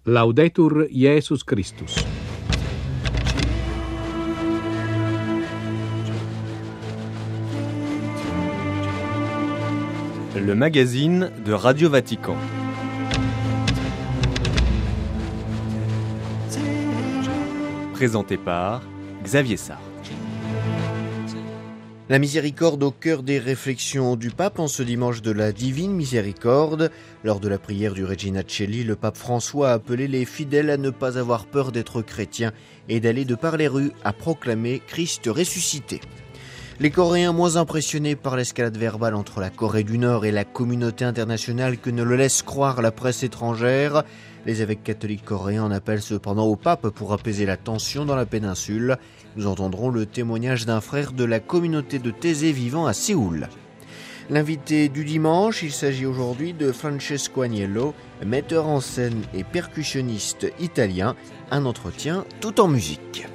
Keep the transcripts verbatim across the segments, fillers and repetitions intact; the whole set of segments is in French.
Laudetur Jesus Christus. Le magazine de Radio Vatican. Présenté par Xavier Sartre. La miséricorde au cœur des réflexions du pape en ce dimanche de la Divine Miséricorde. Lors de la prière du Regina Coeli, le pape François a appelé les fidèles à ne pas avoir peur d'être chrétiens et d'aller de par les rues à proclamer Christ ressuscité. Les Coréens moins impressionnés par l'escalade verbale entre la Corée du Nord et la communauté internationale que ne le laisse croire la presse étrangère. Les évêques catholiques coréens en appellent cependant au pape pour apaiser la tension dans la péninsule. Nous entendrons le témoignage d'un frère de la communauté de Taizé vivant à Séoul. L'invité du dimanche, il s'agit aujourd'hui de Francesco Agnello, metteur en scène et percussionniste italien. Un entretien tout en musique.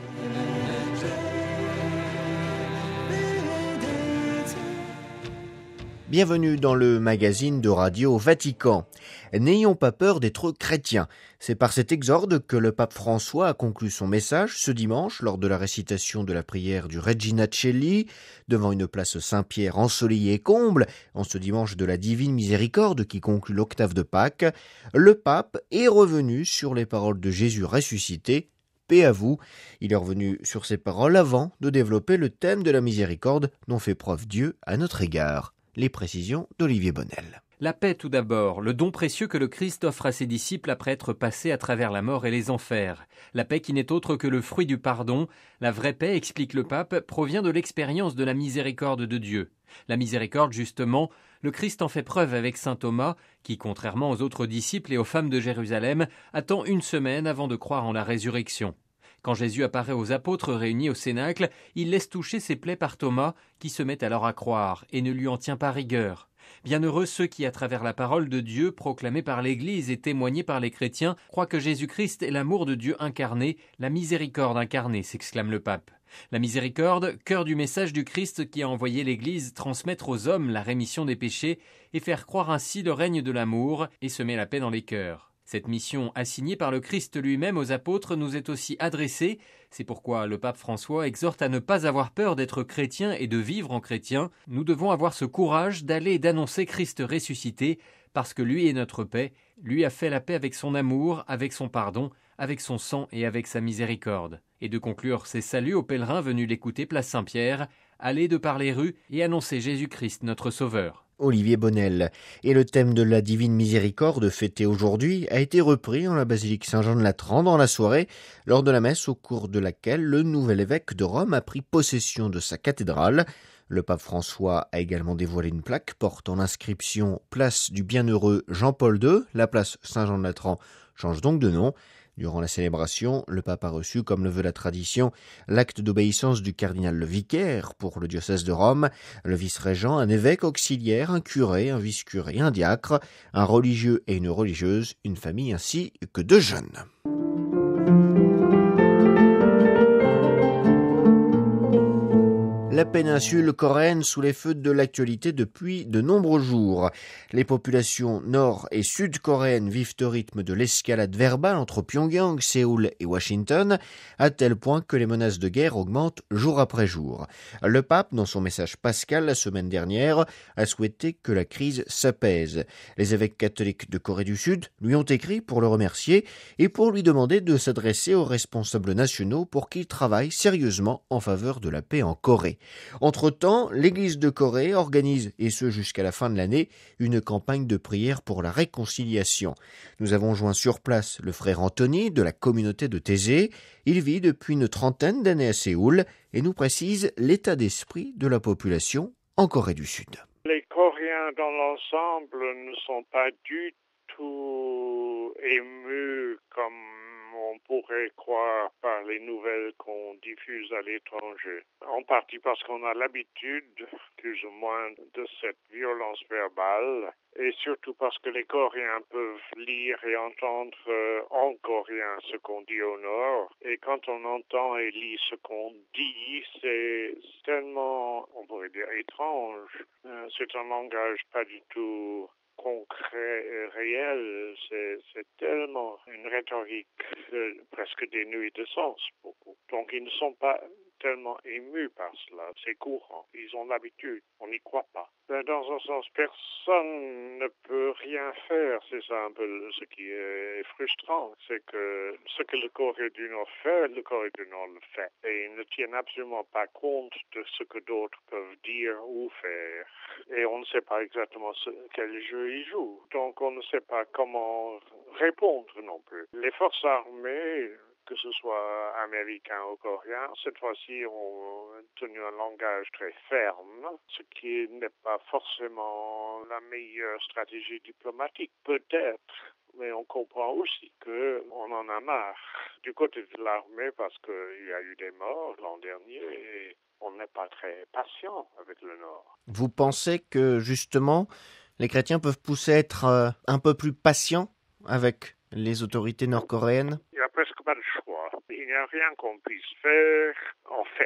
Bienvenue dans le magazine de Radio Vatican. N'ayons pas peur d'être chrétiens. C'est par cet exorde que le pape François a conclu son message ce dimanche lors de la récitation de la prière du Regina Coeli devant une place Saint-Pierre ensoleillée et comble en ce dimanche de la Divine Miséricorde qui conclut l'octave de Pâques. Le pape est revenu sur les paroles de Jésus ressuscité. Paix à vous. Il est revenu sur ces paroles avant de développer le thème de la miséricorde dont fait preuve Dieu à notre égard. Les précisions d'Olivier Bonnel. La paix tout d'abord, le don précieux que le Christ offre à ses disciples après être passé à travers la mort et les enfers. La paix qui n'est autre que le fruit du pardon. La vraie paix, explique le pape, provient de l'expérience de la miséricorde de Dieu. La miséricorde, justement, le Christ en fait preuve avec saint Thomas, qui, contrairement aux autres disciples et aux femmes de Jérusalem, attend une semaine avant de croire en la résurrection. Quand Jésus apparaît aux apôtres réunis au Cénacle, il laisse toucher ses plaies par Thomas, qui se met alors à croire et ne lui en tient pas rigueur. Bienheureux ceux qui, à travers la parole de Dieu, proclamée par l'Église et témoignée par les chrétiens, croient que Jésus-Christ est l'amour de Dieu incarné, la miséricorde incarnée, s'exclame le pape. La miséricorde, cœur du message du Christ qui a envoyé l'Église transmettre aux hommes la rémission des péchés et faire croire ainsi le règne de l'amour et semer la paix dans les cœurs. Cette mission assignée par le Christ lui-même aux apôtres nous est aussi adressée. C'est pourquoi le pape François exhorte à ne pas avoir peur d'être chrétien et de vivre en chrétien. Nous devons avoir ce courage d'aller et d'annoncer Christ ressuscité, parce que lui est notre paix. Lui a fait la paix avec son amour, avec son pardon, avec son sang et avec sa miséricorde. Et de conclure ses saluts aux pèlerins venus l'écouter place Saint-Pierre, aller de par les rues et annoncer Jésus-Christ notre Sauveur. Olivier Bonnel. Et le thème de la Divine Miséricorde fêté aujourd'hui a été repris en la basilique Saint-Jean-de-Latran dans la soirée, lors de la messe au cours de laquelle le nouvel évêque de Rome a pris possession de sa cathédrale. Le pape François a également dévoilé une plaque portant l'inscription « Place du bienheureux Jean-Paul deux ». La place Saint-Jean-de-Latran change donc de nom. Durant la célébration, le pape a reçu, comme le veut la tradition, l'acte d'obéissance du cardinal le vicaire pour le diocèse de Rome, le vice-régent, un évêque auxiliaire, un curé, un vice-curé, un diacre, un religieux et une religieuse, une famille ainsi que deux jeunes. La péninsule coréenne sous les feux de l'actualité depuis de nombreux jours. Les populations nord- et sud-coréennes vivent au rythme de l'escalade verbale entre Pyongyang, Séoul et Washington, à tel point que les menaces de guerre augmentent jour après jour. Le pape, dans son message pascal la semaine dernière, a souhaité que la crise s'apaise. Les évêques catholiques de Corée du Sud lui ont écrit pour le remercier et pour lui demander de s'adresser aux responsables nationaux pour qu'ils travaillent sérieusement en faveur de la paix en Corée. Entre-temps, l'Église de Corée organise, et ce jusqu'à la fin de l'année, une campagne de prière pour la réconciliation. Nous avons joint sur place le frère Anthony de la communauté de Taizé. Il vit depuis une trentaine d'années à Séoul et nous précise l'état d'esprit de la population en Corée du Sud. Les Coréens dans l'ensemble ne sont pas du tout émus comme on pourrait croire par les nouvelles qu'on diffuse à l'étranger. En partie parce qu'on a l'habitude, plus ou moins, de cette violence verbale, et surtout parce que les Coréens peuvent lire et entendre euh, en coréen ce qu'on dit au Nord, et quand on entend et lit ce qu'on dit, c'est tellement, on pourrait dire, étrange. Euh, c'est un langage pas du tout concret ré- réel, c'est, c'est tellement une rhétorique euh, presque dénuée de sens, beaucoup. Donc ils ne sont pas tellement émus par cela, c'est courant, ils ont l'habitude, on n'y croit pas. Mais dans un sens, personne ne peut rien faire, c'est ça un peu ce qui est frustrant, c'est que ce que le Corée du Nord fait, le Corée du Nord le fait, et ils ne tiennent absolument pas compte de ce que d'autres peuvent dire ou faire. Et on ne sait pas exactement ce, quel jeu ils jouent, donc on ne sait pas comment répondre non plus. Les forces armées, que ce soit américains ou coréens, cette fois-ci ont tenu un langage très ferme, ce qui n'est pas forcément la meilleure stratégie diplomatique, peut-être. Mais on comprend aussi qu'on en a marre du côté de l'armée parce qu'il y a eu des morts l'an dernier et on n'est pas très patient avec le Nord. Vous pensez que justement les chrétiens peuvent pousser à être euh, un peu plus patients avec les autorités nord-coréennes ? Il n'y a presque pas de choix. Il n'y a rien qu'on puisse faire en fait.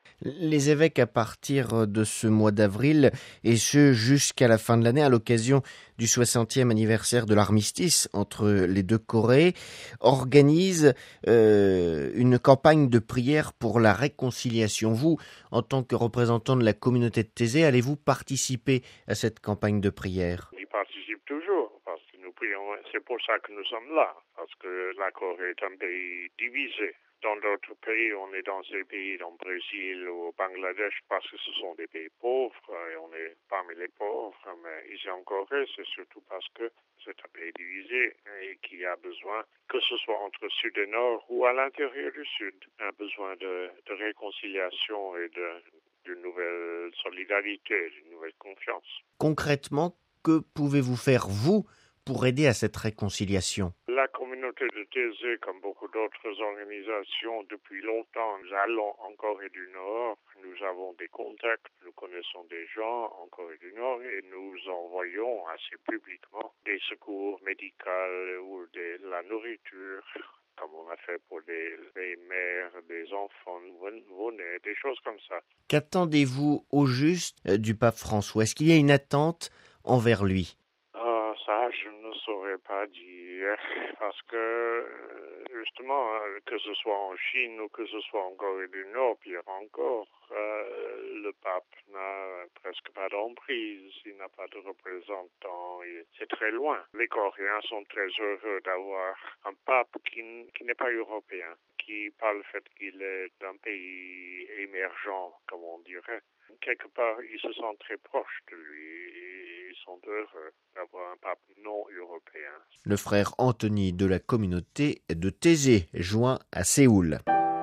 Les évêques, à partir de ce mois d'avril, et ce jusqu'à la fin de l'année, à l'occasion du soixantième anniversaire de l'armistice entre les deux Corées, organisent euh, une campagne de prière pour la réconciliation. Vous, en tant que représentant de la communauté de Thésée, allez-vous participer à cette campagne de prière ? On y participe toujours, parce que nous prions, c'est pour ça que nous sommes là, parce que la Corée est un pays divisé. Dans d'autres pays, on est dans ces pays, dans le Brésil ou au Bangladesh, parce que ce sont des pays pauvres, et on est parmi les pauvres, mais ici en Corée, c'est surtout parce que c'est un pays divisé et qui a besoin, que ce soit entre Sud et Nord ou à l'intérieur du Sud, un besoin de, de réconciliation et de, d'une nouvelle solidarité, d'une nouvelle confiance. Concrètement, que pouvez-vous faire, vous, pour aider à cette réconciliation ? La communauté de Thésée, comme beaucoup d'autres organisations, depuis longtemps, nous allons en Corée du Nord, nous avons des contacts, nous connaissons des gens en Corée du Nord et nous envoyons assez publiquement des secours médicaux ou de la nourriture, comme on a fait pour les, les mères, des enfants nouveau-nés, des choses comme ça. Qu'attendez-vous au juste du pape François ? Est-ce qu'il y a une attente envers lui ? Ah, ça, je ne saurais pas dire, parce que, justement, que ce soit en Chine ou que ce soit en Corée du Nord, pire encore, euh, le pape n'a presque pas d'emprise, il n'a pas de représentant, c'est très loin. Les Coréens sont très heureux d'avoir un pape qui, qui n'est pas européen, qui, par le fait qu'il est d'un pays émergent, comme on dirait, quelque part, ils se sentent très proches de lui. Ils sont heureux d'avoir un pape non européen. Le frère Anthony de la communauté de Thésée, joint à Séoul.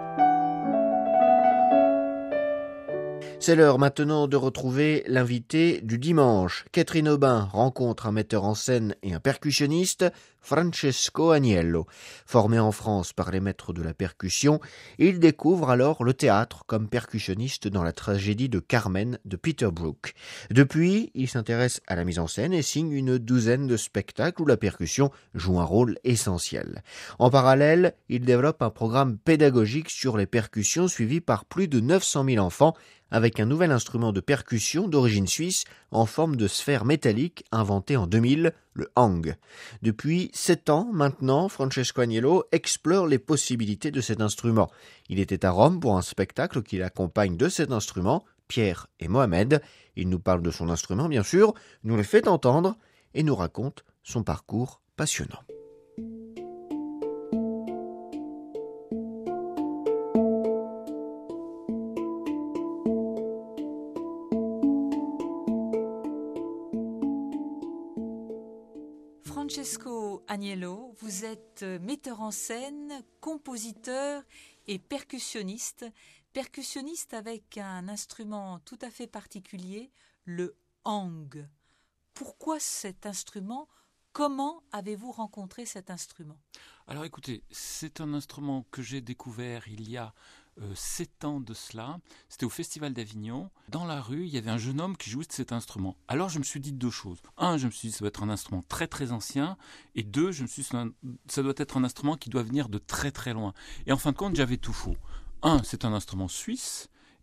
C'est l'heure maintenant de retrouver l'invité du dimanche. Catherine Aubin rencontre un metteur en scène et un percussionniste, Francesco Agnello. Formé en France par les maîtres de la percussion, il découvre alors le théâtre comme percussionniste dans la tragédie de Carmen de Peter Brook. Depuis, il s'intéresse à la mise en scène et signe une douzaine de spectacles où la percussion joue un rôle essentiel. En parallèle, il développe un programme pédagogique sur les percussions suivi par plus de neuf cent mille enfants avec un nouvel instrument de percussion d'origine suisse en forme de sphère métallique inventé en deux mille, le hang. Depuis sept ans maintenant, Francesco Agnello explore les possibilités de cet instrument. Il était à Rome pour un spectacle qui l'accompagne de cet instrument, Pierre et Mohamed. Il nous parle de son instrument bien sûr, nous le fait entendre et nous raconte son parcours passionnant. Francesco Agnello, vous êtes metteur en scène, compositeur et percussionniste. Percussionniste avec un instrument tout à fait particulier, le hang. Pourquoi cet instrument ? Comment avez-vous rencontré cet instrument ? Alors écoutez, c'est un instrument que j'ai découvert il y a euh, sept ans de cela. C'était au Festival d'Avignon. Dans la rue, il y avait un jeune homme qui jouait de cet instrument. Alors je me suis dit deux choses. Un, je me suis dit ça doit être un instrument très très ancien. Et deux, je me suis dit ça doit être un instrument qui doit venir de très très loin. Et en fin de compte, j'avais tout faux. Un, c'est un instrument suisse.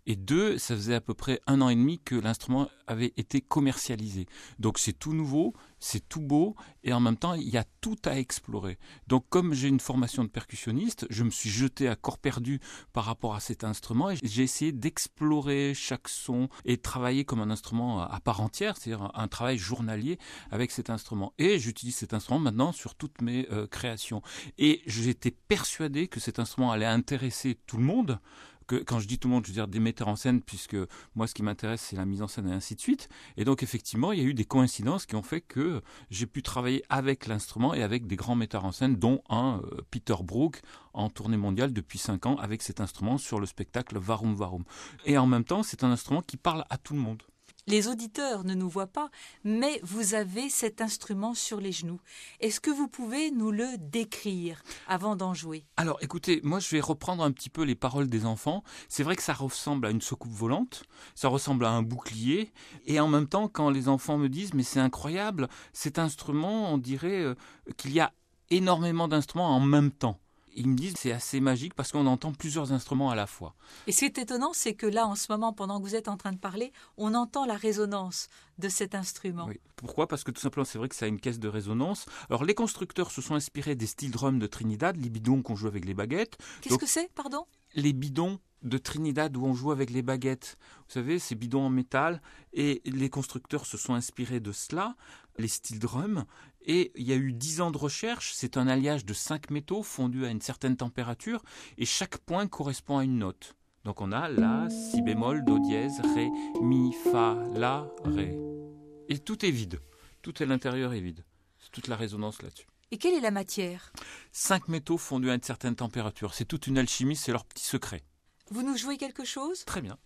Et deux, ça faisait à peu près un an et demi que l'instrument avait été commercialisé. Donc c'est tout nouveau, c'est tout beau, et en même temps, il y a tout à explorer. Donc comme j'ai une formation de percussionniste, je me suis jeté à corps perdu par rapport à cet instrument, et j'ai essayé d'explorer chaque son et de travailler comme un instrument à part entière, c'est-à-dire un travail journalier avec cet instrument. Et j'utilise cet instrument maintenant sur toutes mes euh, créations. Et j'étais persuadé que cet instrument allait intéresser tout le monde. Que, quand je dis tout le monde, je veux dire des metteurs en scène, puisque moi, ce qui m'intéresse, c'est la mise en scène et ainsi de suite. Et donc, effectivement, il y a eu des coïncidences qui ont fait que j'ai pu travailler avec l'instrument et avec des grands metteurs en scène, dont un, euh, Peter Brook, en tournée mondiale depuis cinq ans, avec cet instrument sur le spectacle Varum Varum. Et en même temps, c'est un instrument qui parle à tout le monde. Les auditeurs ne nous voient pas, mais vous avez cet instrument sur les genoux. Est-ce que vous pouvez nous le décrire avant d'en jouer ? Alors écoutez, moi je vais reprendre un petit peu les paroles des enfants. C'est vrai que ça ressemble à une soucoupe volante, ça ressemble à un bouclier, et en même temps quand les enfants me disent « mais c'est incroyable, cet instrument, on dirait euh, qu'il y a énormément d'instruments en même temps ». Ils me disent que c'est assez magique parce qu'on entend plusieurs instruments à la fois. Et ce qui est étonnant, c'est que là, en ce moment, pendant que vous êtes en train de parler, on entend la résonance de cet instrument. Oui. Pourquoi ? Parce que tout simplement, c'est vrai que ça a une caisse de résonance. Alors, les constructeurs se sont inspirés des steel drums de Trinidad, les bidons qu'on joue avec les baguettes. Qu'est-ce Donc, que c'est, pardon ? Les bidons de Trinidad où on joue avec les baguettes. Vous savez, ces bidons en métal. Et les constructeurs se sont inspirés de cela, les steel drums. Et il y a eu dix ans de recherche. C'est un alliage de cinq métaux fondus à une certaine température. Et chaque point correspond à une note. Donc on a La, Si bémol, Do dièse, Ré, Mi, Fa, La, Ré. Et tout est vide. Tout à l'intérieur est vide. C'est toute la résonance là-dessus. Et quelle est la matière ? Cinq métaux fondus à une certaine température. C'est toute une alchimie, c'est leur petit secret. Vous nous jouez quelque chose ? Très bien.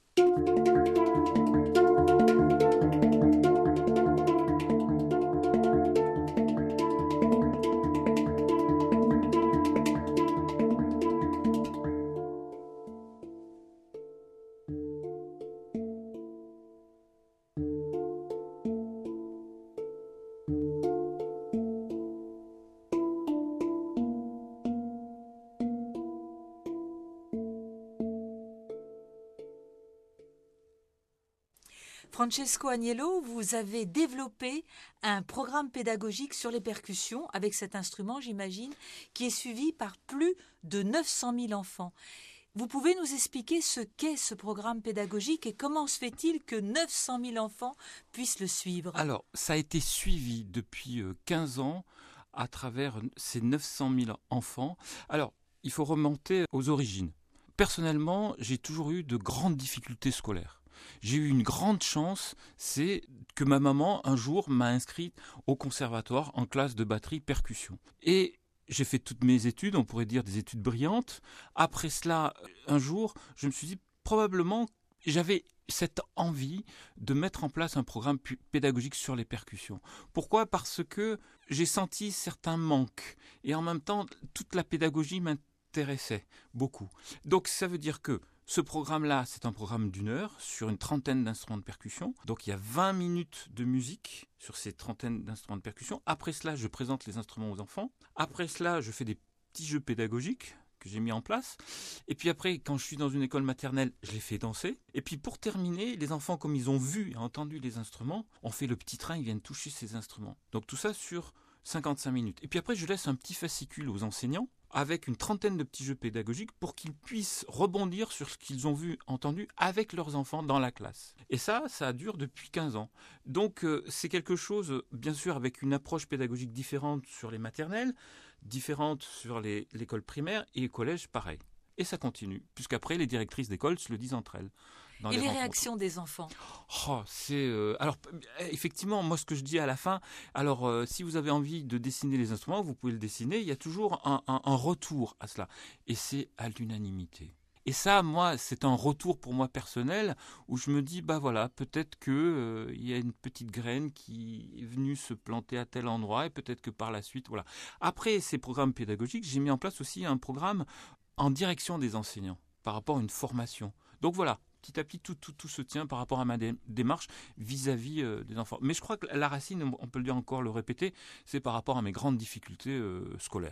Francesco Agnello, vous avez développé un programme pédagogique sur les percussions avec cet instrument, j'imagine, qui est suivi par plus de neuf cent mille enfants. Vous pouvez nous expliquer ce qu'est ce programme pédagogique et comment se fait-il que neuf cent mille enfants puissent le suivre ? Alors, ça a été suivi depuis quinze ans à travers ces neuf cent mille enfants. Alors, il faut remonter aux origines. Personnellement, j'ai toujours eu de grandes difficultés scolaires. J'ai eu une grande chance, c'est que ma maman, un jour, m'a inscrit au conservatoire en classe de batterie percussion. Et j'ai fait toutes mes études, on pourrait dire des études brillantes. Après cela, un jour, je me suis dit, probablement, j'avais cette envie de mettre en place un programme pédagogique sur les percussions. Pourquoi ? Parce que j'ai senti certains manques. Et en même temps, toute la pédagogie m'intéressait beaucoup. Donc ça veut dire que ce programme-là, c'est un programme d'une heure sur une trentaine d'instruments de percussion. Donc il y a vingt minutes de musique sur ces trentaines d'instruments de percussion. Après cela, je présente les instruments aux enfants. Après cela, je fais des petits jeux pédagogiques que j'ai mis en place. Et puis après, quand je suis dans une école maternelle, je les fais danser. Et puis pour terminer, les enfants, comme ils ont vu et entendu les instruments, on fait le petit train, ils viennent toucher ces instruments. Donc tout ça sur cinquante-cinq minutes. Et puis après, je laisse un petit fascicule aux enseignants avec une trentaine de petits jeux pédagogiques pour qu'ils puissent rebondir sur ce qu'ils ont vu, entendu avec leurs enfants dans la classe. Et ça, ça dure depuis quinze ans. Donc euh, c'est quelque chose, bien sûr, avec une approche pédagogique différente sur les maternelles, différente sur les, l'école primaire et les collèges, pareil. Et ça continue, puisqu'après, les directrices d'école se le disent entre elles. Et les, les réactions des enfants ? Oh, c'est euh, alors effectivement, moi ce que je dis à la fin, alors euh, si vous avez envie de dessiner les instruments, vous pouvez le dessiner. Il y a toujours un, un, un retour à cela, et c'est à l'unanimité. Et ça, moi, c'est un retour pour moi personnel où je me dis, bah voilà, peut-être que euh, il y a une petite graine qui est venue se planter à tel endroit, et peut-être que par la suite, voilà. Après ces programmes pédagogiques, j'ai mis en place aussi un programme en direction des enseignants par rapport à une formation. Donc voilà. Petit à petit, tout, tout, tout se tient par rapport à ma dé- démarche vis-à-vis euh, des enfants. Mais je crois que la racine, on peut le dire encore, le répéter, c'est par rapport à mes grandes difficultés euh, scolaires.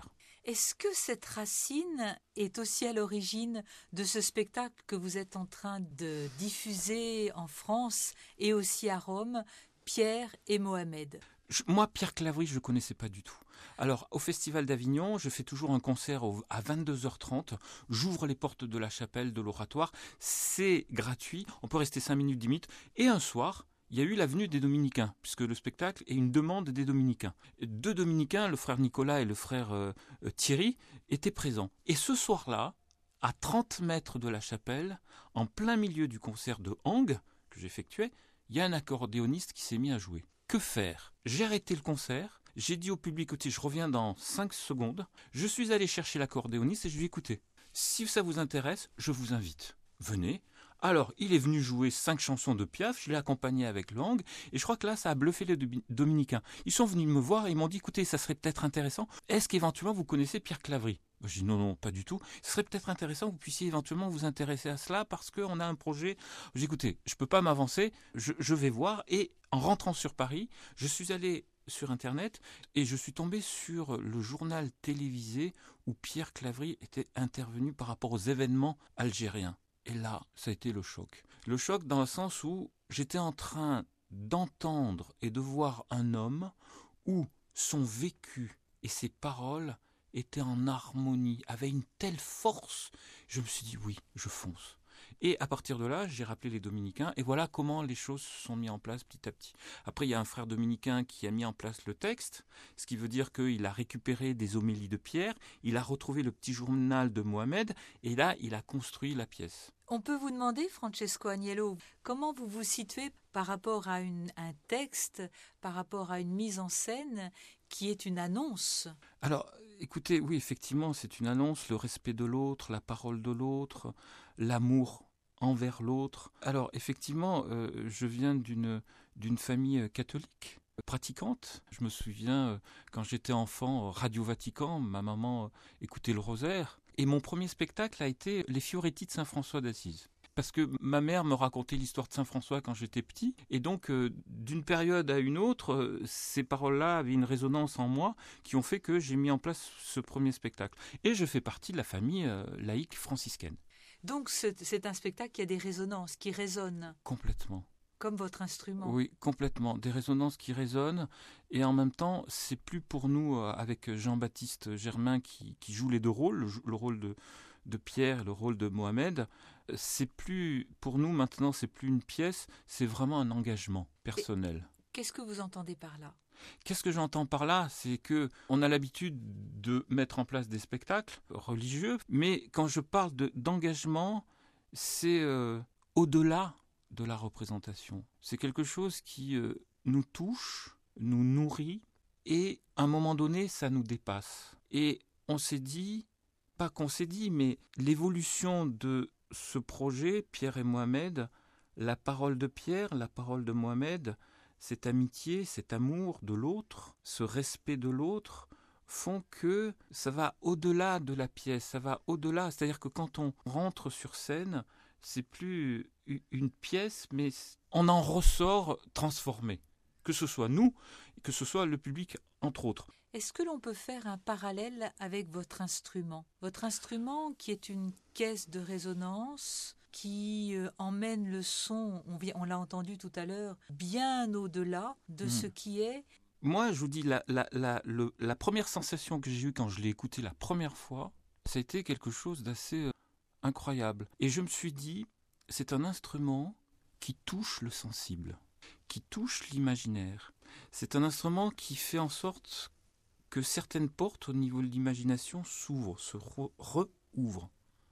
Est-ce que cette racine est aussi à l'origine de ce spectacle que vous êtes en train de diffuser en France et aussi à Rome, Pierre et Mohamed? Je, moi, Pierre Claverie, je ne connaissais pas du tout. Alors, au Festival d'Avignon, je fais toujours un concert au, à vingt-deux heures trente. J'ouvre les portes de la chapelle, de l'oratoire. C'est gratuit. On peut rester cinq minutes, dix minutes. Et un soir, il y a eu la venue des Dominicains, puisque le spectacle est une demande des Dominicains. Deux Dominicains, le frère Nicolas et le frère euh, Thierry, étaient présents. Et ce soir-là, à trente mètres de la chapelle, en plein milieu du concert de Hang, que j'effectuais, il y a un accordéoniste qui s'est mis à jouer. Que faire? J'ai arrêté le concert, j'ai dit au public, écoutez, je reviens dans cinq secondes. Je suis allé chercher l'accordéoniste et je lui ai dit, écoutez, si ça vous intéresse, je vous invite. Venez. Alors, il est venu jouer cinq chansons de Piaf, je l'ai accompagné avec Lang, et je crois que là, ça a bluffé les Dominicains. Ils sont venus me voir et ils m'ont dit, écoutez, ça serait peut-être intéressant. Est-ce qu'éventuellement vous connaissez Pierre Claverie? J'ai dit non, non, pas du tout. Ce serait peut-être intéressant que vous puissiez éventuellement vous intéresser à cela parce qu'on a un projet. J'ai dit, écoutez, je ne peux pas m'avancer, je, je vais voir. Et en rentrant sur Paris, je suis allé sur Internet et je suis tombé sur le journal télévisé où Pierre Claverie était intervenu par rapport aux événements algériens. Et là, ça a été le choc. Le choc dans le sens où j'étais en train d'entendre et de voir un homme où son vécu et ses paroles étaient en harmonie, avaient une telle force. Je me suis dit oui, je fonce. Et à partir de là, j'ai rappelé les Dominicains et voilà comment les choses se sont mises en place petit à petit. Après, il y a un frère dominicain qui a mis en place le texte, ce qui veut dire qu'il a récupéré des homélies de Pierre, il a retrouvé le petit journal de Mohamed et là, il a construit la pièce. On peut vous demander, Francesco Agnello, comment vous vous situez par rapport à une, un texte, par rapport à une mise en scène qui est une annonce? Alors, écoutez, oui, effectivement, c'est une annonce, le respect de l'autre, la parole de l'autre, l'amour envers l'autre. Alors, effectivement, euh, je viens d'une, d'une famille catholique, pratiquante. Je me souviens, euh, quand j'étais enfant, Radio Vatican, ma maman euh, écoutait le rosaire. Et mon premier spectacle a été Les Fioretti de Saint-François d'Assise. Parce que ma mère me racontait l'histoire de Saint-François quand j'étais petit. Et donc, euh, d'une période à une autre, euh, ces paroles-là avaient une résonance en moi qui ont fait que j'ai mis en place ce premier spectacle. Et je fais partie de la famille euh, laïque franciscaine. Donc, c'est, c'est un spectacle qui a des résonances, qui résonnent. Complètement. Comme votre instrument. Oui, complètement. Des résonances qui résonnent. Et en même temps, c'est plus pour nous, euh, avec Jean-Baptiste Germain qui, qui joue les deux rôles, le, le rôle de, de Pierre et le rôle de Mohamed, c'est plus, pour nous maintenant, c'est plus une pièce, c'est vraiment un engagement personnel. Et qu'est-ce que vous entendez par là? Qu'est-ce que j'entends par là? C'est que on a l'habitude de mettre en place des spectacles religieux, mais quand je parle de, d'engagement, c'est euh, au-delà de la représentation. C'est quelque chose qui euh, nous touche, nous nourrit, et à un moment donné, ça nous dépasse. Et on s'est dit, pas qu'on s'est dit, mais l'évolution de ce projet, Pierre et Mohamed, la parole de Pierre, la parole de Mohamed, cette amitié, cet amour de l'autre, ce respect de l'autre, font que ça va au-delà de la pièce, ça va au-delà. C'est-à-dire que quand on rentre sur scène, c'est plus une pièce, mais on en ressort transformé. Que ce soit nous, que ce soit le public, entre autres. Est-ce que l'on peut faire un parallèle avec votre instrument? Votre instrument qui est une caisse de résonance, qui euh, emmène le son, on, vient, on l'a entendu tout à l'heure, bien au-delà de mmh. ce qui est. Moi, je vous dis, la, la, la, le, la première sensation que j'ai eue quand je l'ai écouté la première fois, ça a été quelque chose d'assez euh, incroyable. Et je me suis dit, c'est un instrument qui touche le sensible, qui touche l'imaginaire. C'est un instrument qui fait en sorte que certaines portes au niveau de l'imagination s'ouvrent, se re- re-ouvrent,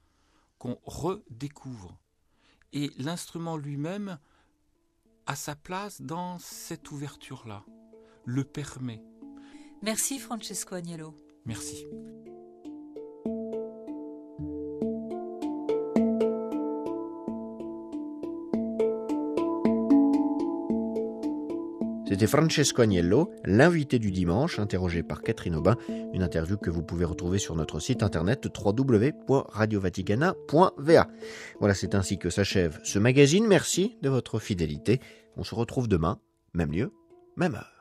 qu'on redécouvre. Et l'instrument lui-même a sa place dans cette ouverture-là, le permet. Merci Francesco Agnello. Merci. C'était Francesco Agnello, l'invité du dimanche, interrogé par Catherine Aubin, une interview que vous pouvez retrouver sur notre site internet w w w point radio vaticana point v a. Voilà, c'est ainsi que s'achève ce magazine. Merci de votre fidélité. On se retrouve demain, même lieu, même heure.